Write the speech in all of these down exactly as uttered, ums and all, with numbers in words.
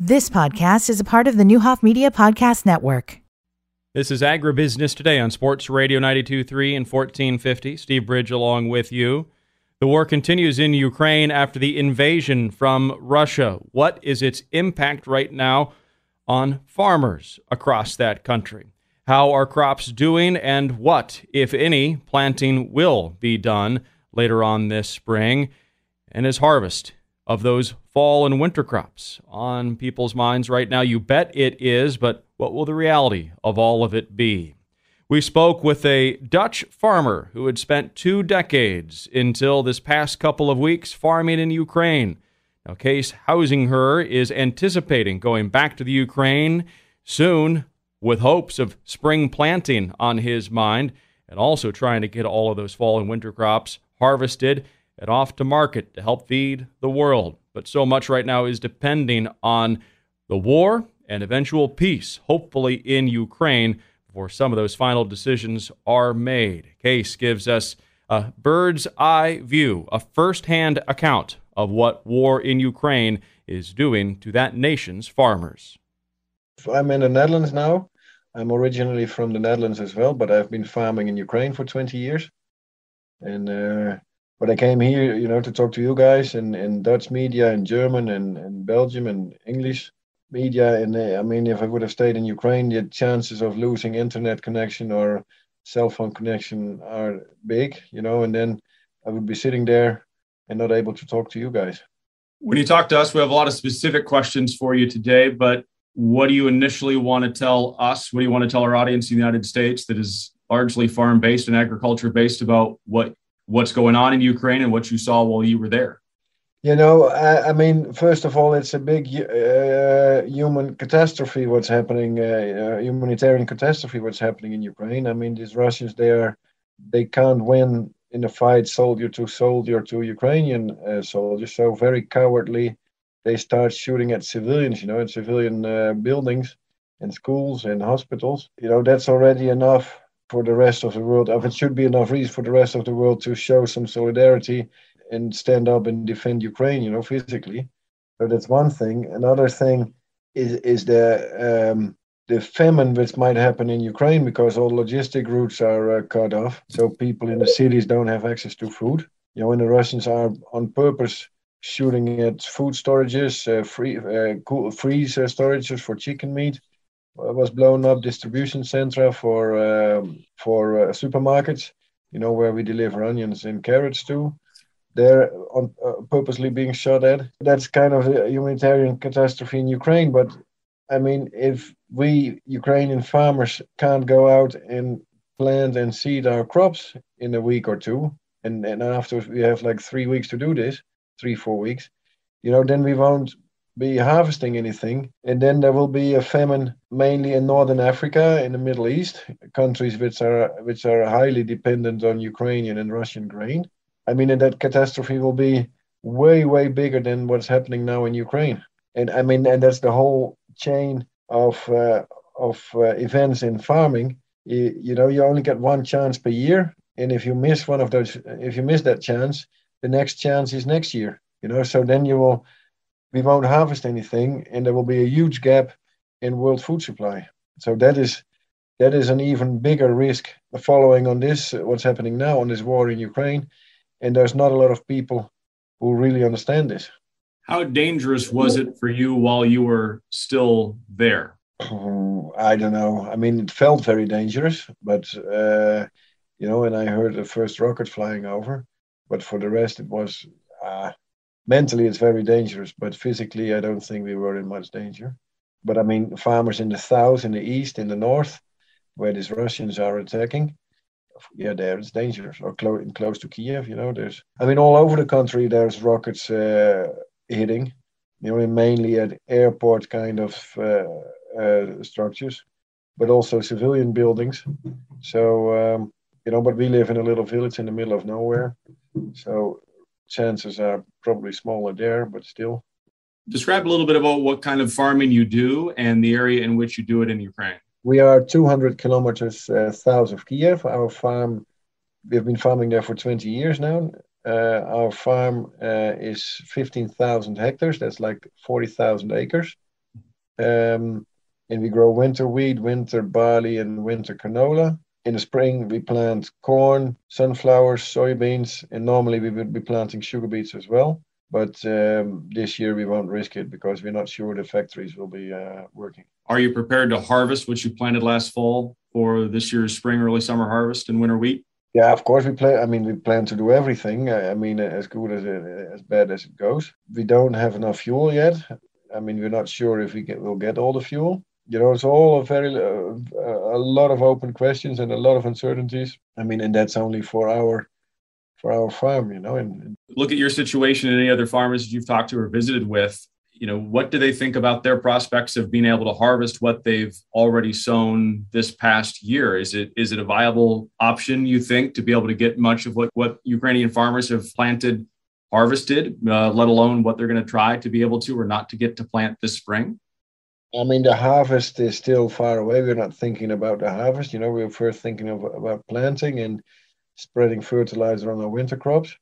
This podcast is a part of the Newhoff Media Podcast Network. This is Agribusiness Today on Sports Radio ninety-two point three and fourteen fifty. Steve Bridge along with you. The war continues in Ukraine after the invasion from Russia. What is its impact right now on farmers across that country? How are crops doing, and what, if any, planting will be done later on this spring? And is harvest of those fall and winter crops on people's minds right now? You bet it is, but what will the reality of all of it be? We spoke with a Dutch farmer who had spent two decades until this past couple of weeks farming in Ukraine. Now, Kees Huizinga is anticipating going back to the Ukraine soon with hopes of spring planting on his mind, and also trying to get all of those fall and winter crops harvested and off to market to help feed the world. But so much right now is depending on the war and eventual peace, hopefully in Ukraine, before some of those final decisions are made. Kees gives us a bird's eye view, a first-hand account of what war in Ukraine is doing to that nation's farmers. I'm in the Netherlands now. I'm originally from the Netherlands as well, but I've been farming in Ukraine for twenty years. And uh, but I came here, you know, to talk to you guys in, in Dutch media, in German, and, and Belgium, and English media. And uh, I mean, if I would have stayed in Ukraine, the chances of losing internet connection or cell phone connection are big, you know, and then I would be sitting there and not able to talk to you guys. When you talk to us, we have a lot of specific questions for you today, but what do you initially want to tell us? What do you want to tell our audience in the United States that is largely farm-based and agriculture-based about what what's going on in Ukraine and what you saw while you were there? You know, I, I mean, first of all, it's a big uh, human catastrophe what's happening, uh, uh, humanitarian catastrophe what's happening in Ukraine. I mean, these Russians, they are, they can't win in a fight soldier to soldier to Ukrainian uh, soldiers. So very cowardly, they start shooting at civilians, you know, at civilian uh, buildings and schools and hospitals. You know, that's already enough for the rest of the world. It should be enough reason for the rest of the world to show some solidarity and stand up and defend Ukraine, you know, physically. So that's one thing. Another thing is is the um, the famine which might happen in Ukraine because all logistic routes are uh, cut off. So people in the cities don't have access to food. You know, and the Russians are on purpose shooting at food storages, uh, free uh, cool freeze uh, storages for chicken meat. Was blown up distribution centra for um, for uh, supermarkets, you know, where we deliver onions and carrots to. They're on, uh, purposely being shot at. That's kind of a humanitarian catastrophe in Ukraine. But I mean, if we Ukrainian farmers can't go out and plant and seed our crops in a week or two, and, and after we have like three weeks to do this, three, four weeks, you know, then we won't be harvesting anything. And then there will be a famine mainly in Northern Africa, in the Middle East, countries which are which are highly dependent on Ukrainian and Russian grain. I mean, and that catastrophe will be way, way bigger than what's happening now in Ukraine. And I mean, and that's the whole chain of uh, of uh, events in farming. You, you know, you only get one chance per year. And if you miss one of those, if you miss that chance, the next chance is next year, you know, so then you will we won't harvest anything, and there will be a huge gap in world food supply. So that is that is an even bigger risk following on this, what's happening now on this war in Ukraine. And there's not a lot of people who really understand this. How dangerous was it for you while you were still there? Oh, I don't know. I mean, it felt very dangerous, but, uh, you know, and I heard the first rocket flying over. But for the rest, it was... Uh, Mentally, it's very dangerous, but physically, I don't think we were in much danger. But I mean, farmers in the south, in the east, in the north, where these Russians are attacking, yeah, there it's dangerous. Or close, close to Kiev, you know, there's, I mean, all over the country, there's rockets uh, hitting, you know, mainly at airport kind of uh, uh, structures, but also civilian buildings. So, um, you know, but we live in a little village in the middle of nowhere. So, chances are probably smaller there, but still. Describe a little bit about what kind of farming you do and the area in which you do it in Ukraine. We are two hundred kilometers uh, south of Kiev. Our farm, we've been farming there for twenty years now. Uh, our farm uh, is fifteen thousand hectares. That's like forty thousand acres. Um, and we grow winter wheat, winter barley, and winter canola. In the spring, we plant corn, sunflowers, soybeans, and normally we would be planting sugar beets as well. But um, this year we won't risk it because we're not sure the factories will be uh, working. Are you prepared to harvest what you planted last fall for this year's spring, early summer harvest and winter wheat? Yeah, of course we plan. I mean, we plan to do everything. I mean, as good as it, as bad as it goes. We don't have enough fuel yet. I mean, we're not sure if we get, will get all the fuel. You know, it's all a very uh, a lot of open questions and a lot of uncertainties. I mean, and that's only for our for our farm. You know, and, and look at your situation and any other farmers that you've talked to or visited with. You know, what do they think about their prospects of being able to harvest what they've already sown this past year? Is it is it a viable option, you think, to be able to get much of what, what Ukrainian farmers have planted harvested, uh, let alone what they're going to try to be able to or not to get to plant this spring? I mean, the harvest is still far away. We're not thinking about the harvest. You know, we're first thinking of, about planting and spreading fertilizer on our winter crops.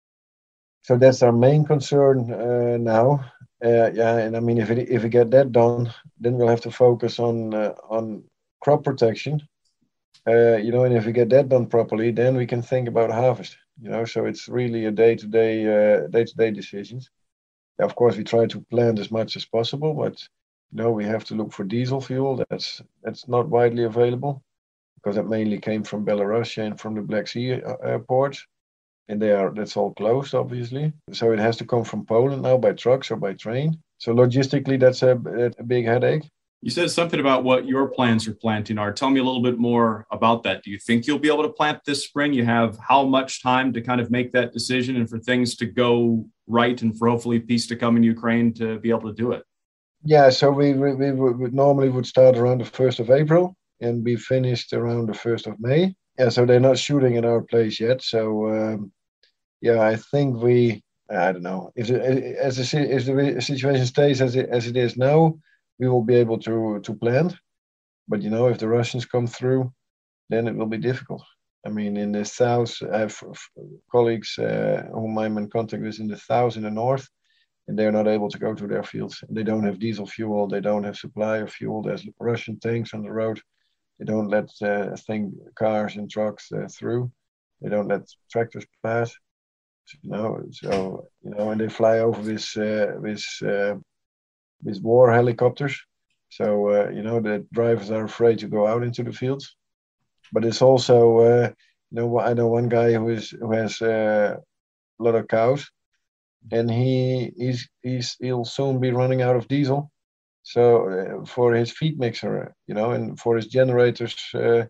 So that's our main concern uh, now. Uh, yeah, and I mean, if it, if we get that done, then we'll have to focus on uh, on crop protection. Uh, you know, and if we get that done properly, then we can think about harvest. You know, so it's really a day-to-day uh, day-to-day decisions. Of course, we try to plant as much as possible, but you know, we have to look for diesel fuel. That's that's not widely available because it mainly came from Belarus and from the Black Sea uh, ports. And they are that's all closed, obviously. So it has to come from Poland now by trucks or by train. So logistically, that's a, a big headache. You said something about what your plans for planting are. Tell me a little bit more about that. Do you think you'll be able to plant this spring? You have how much time to kind of make that decision and for things to go right and for hopefully peace to come in Ukraine to be able to do it? Yeah, so we, we, we would normally would start around the first of April and be finished around the first of May. Yeah, so they're not shooting at our place yet. So, um, yeah, I think we, I don't know, if the, as the, if the situation stays as it, as it is now, we will be able to, to plant. But, you know, if the Russians come through, then it will be difficult. I mean, in the south, I have colleagues uh, whom I'm in contact with in the south, in the north, and they're not able to go to their fields. They don't have diesel fuel. They don't have supply of fuel. There's Russian tanks on the road. They don't let uh, thing, cars and trucks uh, through. They don't let tractors pass. So, you know, so you know, and they fly over with uh, with uh, with war helicopters. So uh, you know, the drivers are afraid to go out into the fields. But it's also, uh, you know, I know one guy who is who has uh, a lot of cows, and he he's he's he'll soon be running out of diesel. So uh, for his feed mixer, you know, and for his generators uh,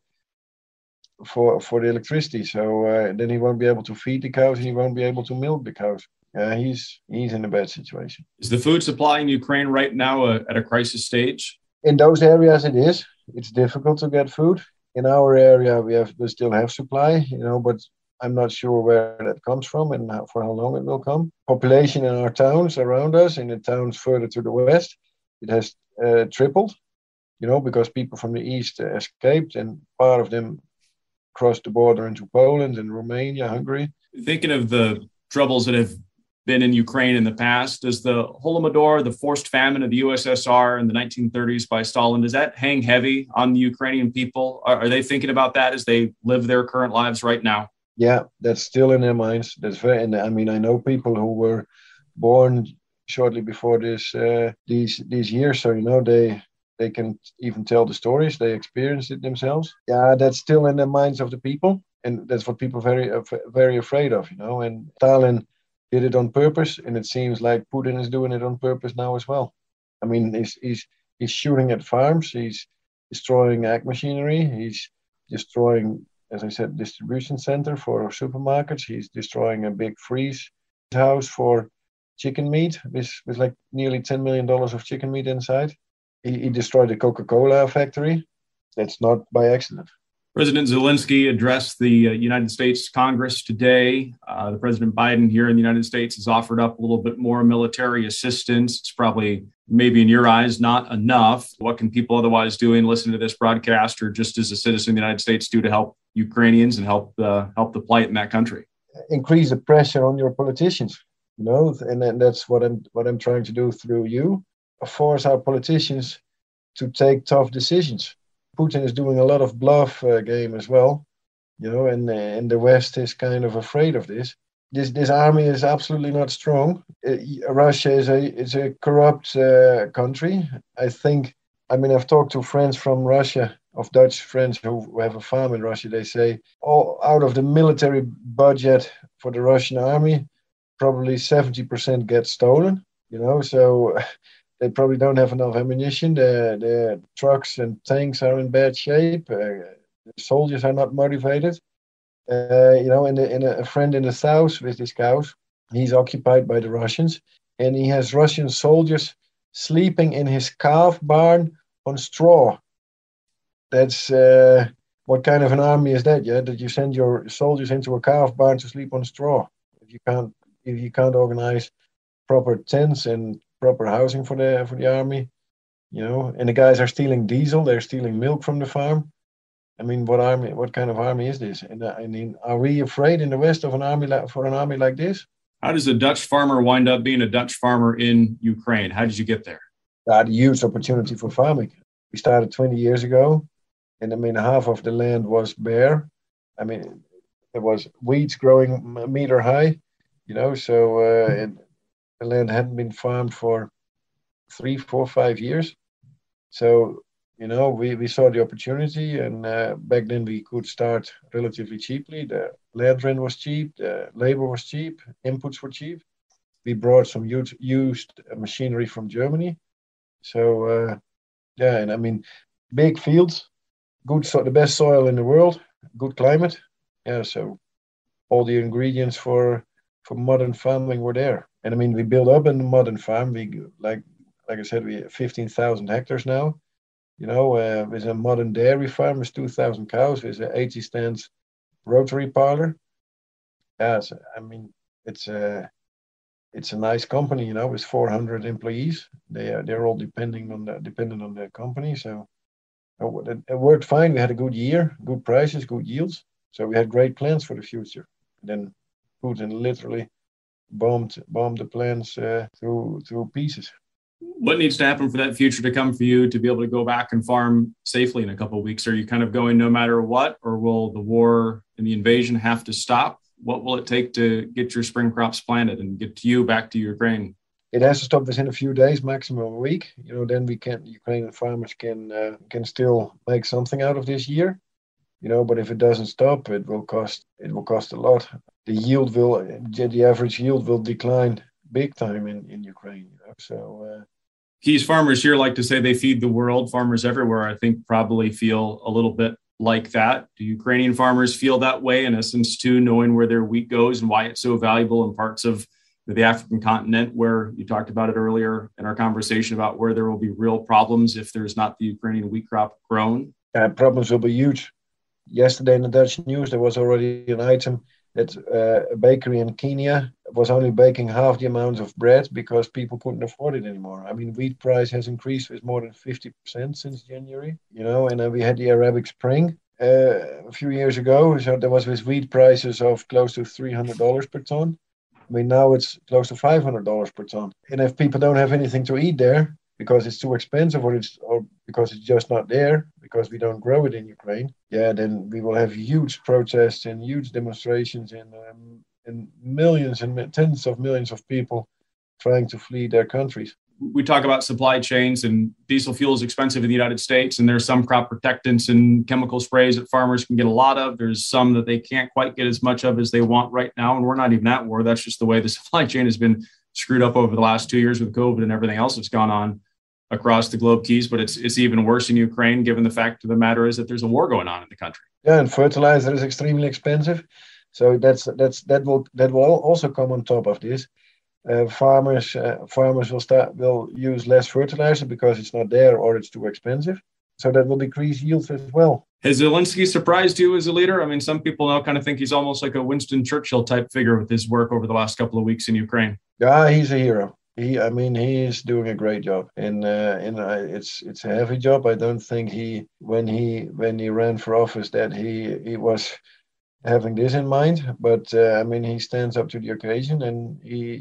for for the electricity. So uh, then he won't be able to feed the cows and he won't be able to milk the cows. Uh, he's he's in a bad situation. Is the food supply in Ukraine right now uh, at a crisis stage? In those areas, it is. It's difficult to get food. In our area, we have we still have supply, you know, but I'm not sure where that comes from and how, for how long it will come. Population in our towns around us, in the towns further to the west, it has uh, tripled, you know, because people from the east uh, escaped and part of them crossed the border into Poland and Romania, Hungary. Thinking of the troubles that have been in Ukraine in the past, does the Holodomor, the forced famine of the U S S R in the nineteen thirties by Stalin, does that hang heavy on the Ukrainian people? Are, are they thinking about that as they live their current lives right now? Yeah, that's still in their minds. That's very, and I mean, I know people who were born shortly before this uh, these these years, so you know they they can even tell the stories. They experienced it themselves. Yeah, that's still in the minds of the people, and that's what people are very uh, very afraid of, you know. And Stalin did it on purpose, and it seems like Putin is doing it on purpose now as well. I mean, he's he's he's shooting at farms. He's destroying ag machinery. He's destroying, as I said, distribution center for supermarkets. He's destroying a big freeze house for chicken meat with, with like nearly ten million dollars of chicken meat inside. He, he destroyed the Coca-Cola factory. That's not by accident. President Zelensky addressed the uh, United States Congress today. Uh, the President Biden here in the United States has offered up a little bit more military assistance. It's probably, maybe in your eyes, not enough. What can people otherwise do and listen to this broadcast or just as a citizen of the United States do to help Ukrainians and help uh, help the plight in that country? Increase the pressure on your politicians, you know, and, and that's what I'm what I'm trying to do through you. force our politicians to take tough decisions. Putin is doing a lot of bluff uh, game as well, you know, and and the West is kind of afraid of this. This this army is absolutely not strong. Uh, Russia is a is a corrupt uh, country. I think. I mean, I've talked to friends from Russia, of Dutch friends who have a farm in Russia. They say, all out of the military budget for the Russian army, probably seventy percent gets stolen. You know, so they probably don't have enough ammunition. The the trucks and tanks are in bad shape. Uh, the soldiers are not motivated. Uh, you know, and, the, and a friend in the south with his cows, he's occupied by the Russians, and he has Russian soldiers sleeping in his calf barn on straw. That's uh, what kind of an army is that? Yeah, that you send your soldiers into a calf barn to sleep on straw. If you can't, if you can't organize proper tents and proper housing for the for the army, you know, and the guys are stealing diesel, they're stealing milk from the farm. I mean, what army? What kind of army is this? And uh, I mean, are we afraid in the West of an army like, for an army like this? How does a Dutch farmer wind up being a Dutch farmer in Ukraine? How did you get there? I had a huge opportunity for farming. We started twenty years ago, and I mean, half of the land was bare. I mean, there was weeds growing a meter high, you know, so uh, it, the land hadn't been farmed for three, four, five years. So, you know, we, we saw the opportunity, and uh, back then we could start relatively cheaply. The land rent was cheap, the labor was cheap, inputs were cheap. We brought some used, used machinery from Germany. So, uh, yeah, and I mean, big fields, good, so the best soil in the world, good climate. Yeah, so all the ingredients for for modern farming were there. And I mean, we built up a modern farm. We like like I said, we have fifteen thousand hectares now. You know, uh, with a modern dairy farm with two thousand cows, with an eighty stands rotary parlor. Yeah, so, I mean, it's a it's a nice company, you know, with four hundred employees. They are they're all depending on the dependent on the company. So it, it worked fine. We had a good year, good prices, good yields. So we had great plans for the future. And then Putin literally bombed bombed the plans uh, through through pieces. What needs to happen for that future to come for you to be able to go back and farm safely in a couple of weeks? Are you kind of going no matter what, or will the war and the invasion have to stop? What will it take to get your spring crops planted and get to you back to your grain? It has to stop within a few days, maximum a week. You know, then we can Ukrainian farmers can uh, can still make something out of this year. You know, but if it doesn't stop, it will cost it will cost a lot. The yield will the average yield will decline big time in, in Ukraine. You know, so. Uh, Keys, farmers here like to say they feed the world. Farmers everywhere, I think, probably feel a little bit like that. Do Ukrainian farmers feel that way, in essence, too, knowing where their wheat goes and why it's so valuable in parts of the African continent, where you talked about it earlier in our conversation about where there will be real problems if there's not the Ukrainian wheat crop grown? Uh, problems will be huge. Yesterday in the Dutch news, there was already an item that uh, a bakery in Kenya was only baking half the amount of bread because people couldn't afford it anymore. I mean, wheat price has increased with more than fifty percent since January, you know, and then we had the Arabic Spring uh, a few years ago. So there was with wheat prices of close to three hundred dollars per ton. I mean, now it's close to five hundred dollars per ton. And if people don't have anything to eat there because it's too expensive, or it's or because it's just not there, because we don't grow it in Ukraine, yeah, then we will have huge protests and huge demonstrations and, um, and millions and tens of millions of people trying to flee their countries. We talk about supply chains, and diesel fuel is expensive in the United States, and there's some crop protectants and chemical sprays that farmers can get a lot of. There's some that they can't quite get as much of as they want right now, and we're not even at war. That's just the way the supply chain has been screwed up over the last two years with COVID and everything else that's gone on across the globe, Keys. But it's it's even worse in Ukraine, given the fact of the matter is that there's a war going on in the country. Yeah, and fertilizer is extremely expensive, so that's that's that will that will also come on top of this. Uh, farmers uh, farmers will start will use less fertilizer because it's not there or it's too expensive. So that will decrease yields as well. Has Zelensky surprised you as a leader? I mean, some people now kind of think he's almost like a Winston Churchill type figure with his work over the last couple of weeks in Ukraine. Yeah, he's a hero. He, I mean, he is doing a great job, and uh, and uh, it's it's a heavy job. I don't think he when he when he ran for office that he he was having this in mind. But uh, I mean, he stands up to the occasion, and he.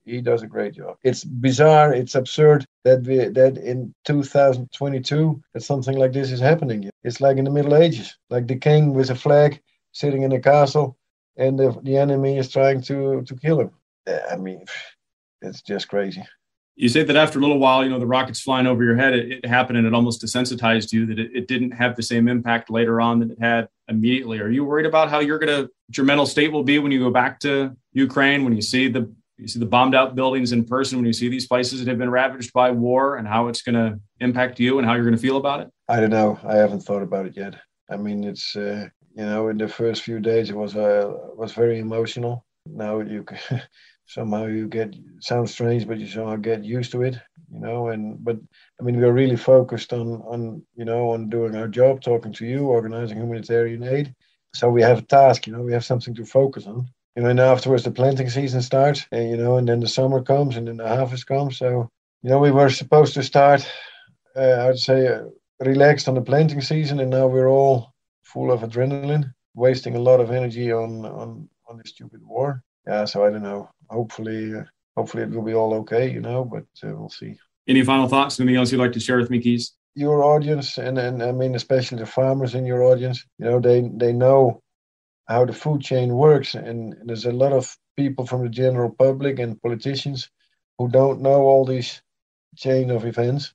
he does a great job. It's bizarre, it's absurd that we that in two thousand twenty-two that something like this is happening. It's like in the Middle Ages, like the king with a flag sitting in a castle, and the, the enemy is trying to to kill him. I mean, it's just crazy. You say that after a little while, you know, the rockets flying over your head, it, it happened and it almost desensitized you, that it, it didn't have the same impact later on that it had immediately. Are you worried about how you're going to, your mental state will be when you go back to Ukraine, when you see the, you see the bombed out buildings in person, when you see these places that have been ravaged by war, and how it's going to impact you and how you're going to feel about it? I don't know. I haven't thought about it yet. I mean, it's, uh, you know, in the first few days, it was, uh, was very emotional. Now you can, somehow you get, sounds strange, but you somehow get used to it, you know, and, but I mean, we're really focused on, on, you know, on doing our job, talking to you, organizing humanitarian aid. So we have a task, you know, we have something to focus on, you know, and afterwards the planting season starts, and, you know, and then the summer comes and then the harvest comes. So, you know, we were supposed to start, uh, I'd say, uh, relaxed on the planting season, and now we're all full of adrenaline, wasting a lot of energy on, on, on this stupid war. Yeah, so I don't know. Hopefully, uh, hopefully it will be all okay, you know, but uh, we'll see. Any final thoughts? Anything else you'd like to share with me, Kees? Your audience, and, and I mean, especially the farmers in your audience, you know, they, they know how the food chain works. And there's a lot of people from the general public and politicians who don't know all these chain of events.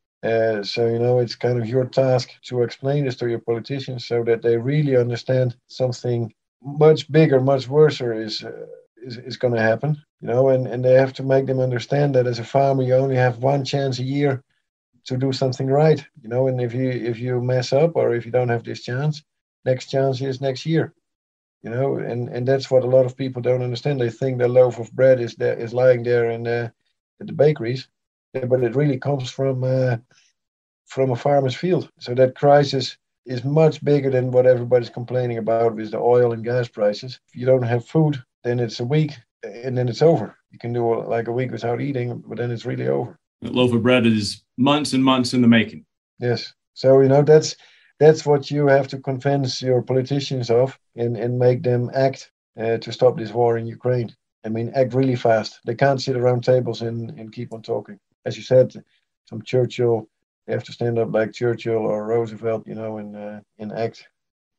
Uh, so, you know, it's kind of your task to explain this to your politicians so that they really understand something much bigger, much worse is, uh, is, is going to happen, you know, and, and they have to make them understand that as a farmer, you only have one chance a year to do something right, you know, and if you, if you mess up or if you don't have this chance, next chance is next year, you know, and, and that's what a lot of people don't understand. They think the loaf of bread is there, is lying there in the, at the bakeries, but it really comes from, uh, from a farmer's field. So that crisis is much bigger than what everybody's complaining about with the oil and gas prices. If you don't have food, then it's a week and then it's over. You can do like a week without eating, but then it's really over. That loaf of bread is months and months in the making. Yes. So, you know, that's that's what you have to convince your politicians of and, and make them act uh, to stop this war in Ukraine. I mean, act really fast. They can't sit around tables and, and keep on talking. As you said, some Churchill, you have to stand up like Churchill or Roosevelt, you know, and, uh, and act.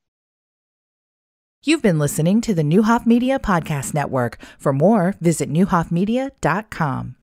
You've been listening to the Neuhoff Media Podcast Network. For more, visit neuhoff media dot com.